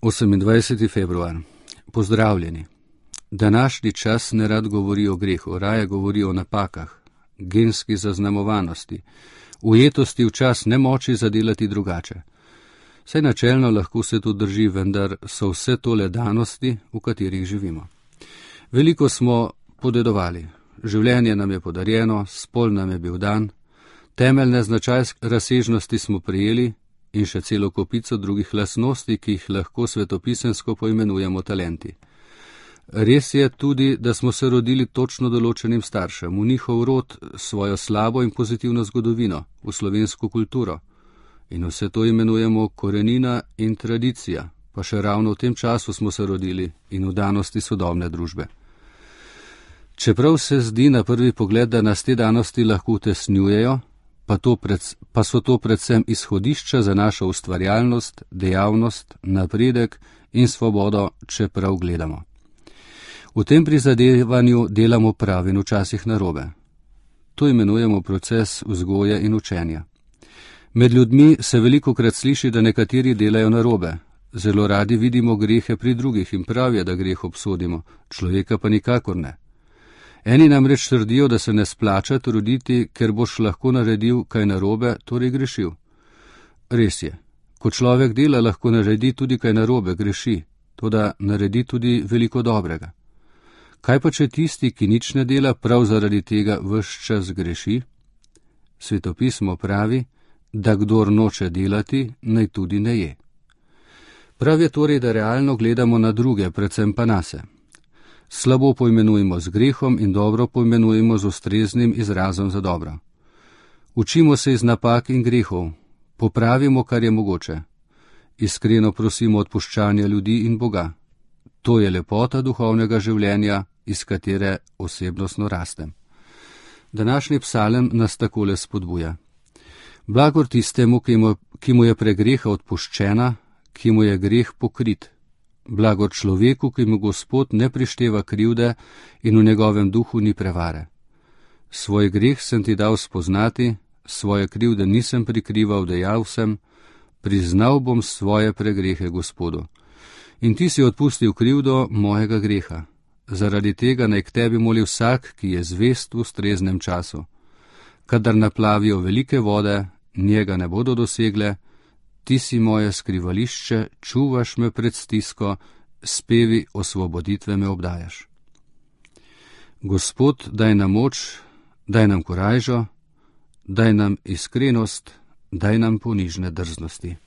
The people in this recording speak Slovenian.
28. februar. Pozdravljeni. Današnji čas ne rad govori o grehu, raje govori o napakah, genski zaznamovanosti, ujetosti v čas nemoči zadelati drugače. Saj načelno lahko se to drži, vendar so vse tole danosti, v katerih živimo. Veliko smo podedovali, življenje nam je podarjeno, spol nam je bil dan, temeljne značajske razsežnosti smo prijeli in še celo kopico drugih lastnosti, ki jih lahko svetopisensko poimenujemo talenti. Res je tudi, da smo se rodili točno določenim staršem, v njihov rod, svojo slabo in pozitivno zgodovino, v slovensko kulturo. In vse to imenujemo korenina in tradicija, pa še ravno v tem času smo se rodili in v danosti sodobne družbe. Čeprav se zdi na prvi pogled, da nas te danosti lahko utesnjujejo, pa so to predvsem izhodišča za našo ustvarjalnost, dejavnost, napredek in svobodo, če prav gledamo. V tem prizadevanju delamo prav in včasih narobe. To imenujemo proces vzgoje in učenja. Med ljudmi se velikokrat sliši, da nekateri delajo narobe. Zelo radi vidimo grehe pri drugih in prav je, da greh obsodimo, človeka pa nikakor ne. Eni namreč trdijo, da se ne splača truditi, ker boš lahko naredil kaj narobe, torej grešil. Res je, ko človek dela, lahko naredi tudi kaj narobe, greši, toda naredi tudi veliko dobrega. Kaj pa če tisti, ki nič ne dela, prav zaradi tega ves čas greši? Svetopismo pravi, da kdor noče delati, naj tudi ne je. Prav je torej, da realno gledamo na druge, predvsem pa nase. Slabo poimenujemo z grehom in dobro poimenujemo z ustreznim izrazom za dobro. Učimo se iz napak in grehov, popravimo, kar je mogoče. Iskreno prosimo odpuščanja ljudi in Boga. To je lepota duhovnega življenja, iz katere osebnostno rastem. Današnji psalem nas takole spodbuja. Blagor tistemu, ki mu je pregreha odpuščena, ki mu je greh pokrit. Blagor človeku, ki mu Gospod ne prišteva krivde in v njegovem duhu ni prevare. Svoj greh sem ti dal spoznati, svoje krivde nisem prikrival, dejal sem, priznal bom svoje pregrehe Gospodu. In ti si odpustil krivdo mojega greha. Zaradi tega naj k tebi moli vsak, ki je zvest v ustreznem času. Kadar naplavijo velike vode, njega ne bodo dosegle, ti si moje skrivališče, čuvaš me pred stisko, spevi osvoboditve me obdajaš. Gospod, daj nam moč, daj nam korajžo, daj nam iskrenost, daj nam ponižne drznosti.